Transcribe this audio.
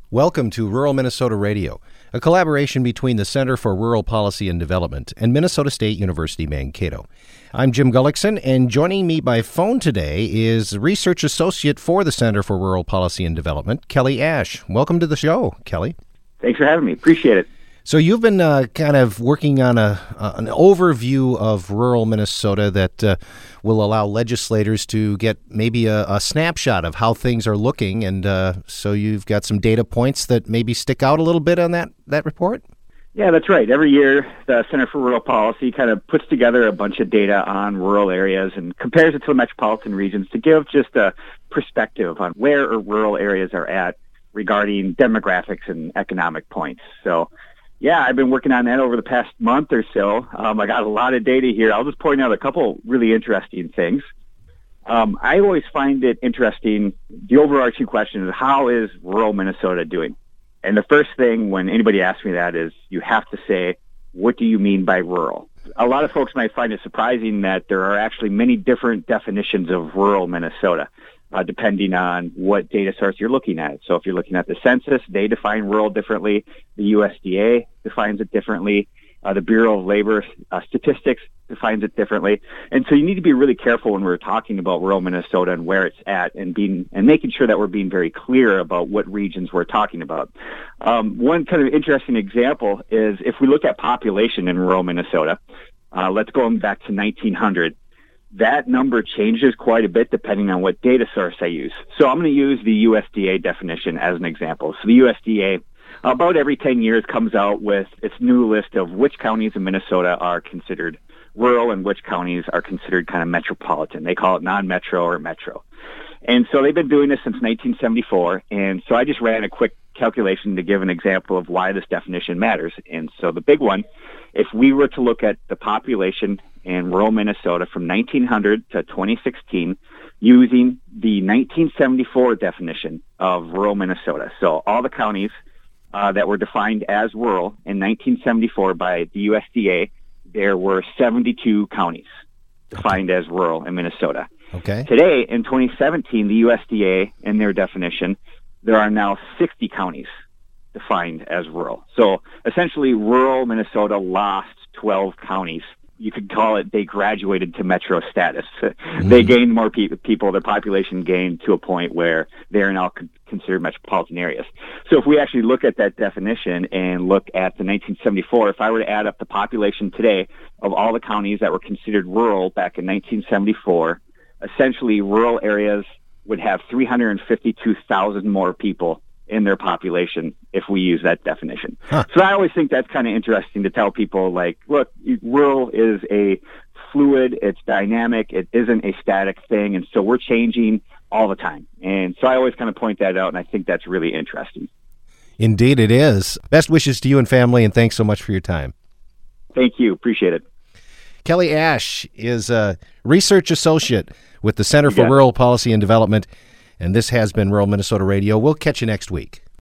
Welcome to Rural Minnesota Radio, a collaboration between the Center for Rural Policy and Development and Minnesota State University Mankato. I'm Jim Gullickson, and joining me by phone today is Research Associate for the Center for Rural Policy and Development, Kelly Ash. Welcome to the show, Kelly. Thanks for having me. Appreciate it. So you've been kind of working on an overview of rural Minnesota that will allow legislators to get maybe a snapshot of how things are looking, and so you've got some data points that maybe stick out a little bit on that report? Yeah, that's right. Every year, the Center for Rural Policy kind of puts together a bunch of data on rural areas and compares it to the metropolitan regions to give just a perspective on where rural areas are at regarding demographics and economic points. So, yeah, I've been working on that over the past month or so. I got a lot of data here. I'll just point out a couple really interesting things. I always find it interesting, the overarching question is, how is rural Minnesota doing? And the first thing when anybody asks me that is, you have to say, what do you mean by rural? A lot of folks might find it surprising that there are actually many different definitions of rural Minnesota, depending on what data source you're looking at. So if you're looking at the census, they define rural differently. The USDA defines it differently. The Bureau of Labor Statistics defines it differently. And so you need to be really careful when we're talking about rural Minnesota and where it's at, and making sure that we're being very clear about what regions we're talking about. One kind of interesting example is if we look at population in rural Minnesota, let's go back to 1900. That number changes quite a bit depending on what data source I use. So I'm going to use the USDA definition as an example. So the USDA, about every 10 years, comes out with its new list of which counties in Minnesota are considered rural and which counties are considered kind of metropolitan. They call it non-metro or metro. And so they've been doing this since 1974. And so I just ran a quick calculation to give an example of why this definition matters. And so the big one, if we were to look at the population in rural Minnesota from 1900 to 2016 using the 1974 definition of rural Minnesota. So all the counties that were defined as rural in 1974 by the USDA, there were 72 counties defined as rural in Minnesota. Okay. Today, in 2017, the USDA, in their definition, there are now 60 counties defined as rural. So essentially, rural Minnesota lost 12 counties. You could call it they graduated to metro status. Mm-hmm. They gained more people. Their population gained to a point where they're now considered metropolitan areas. So if we actually look at that definition and look at the 1974, if I were to add up the population today of all the counties that were considered rural back in 1974, essentially rural areas would have 352,000 more people in their population if we use that definition. Huh. So I always think that's kind of interesting to tell people, like, look, rural is a fluid, it's dynamic, it isn't a static thing, and so we're changing all the time. And so I always kind of point that out, and I think that's really interesting. Indeed it is. Best wishes to you and family, and thanks so much for your time. Thank you. Appreciate it. Kelly Ash is a research associate with the Center for Rural Policy and Development, and this has been Rural Minnesota Radio. We'll catch you next week.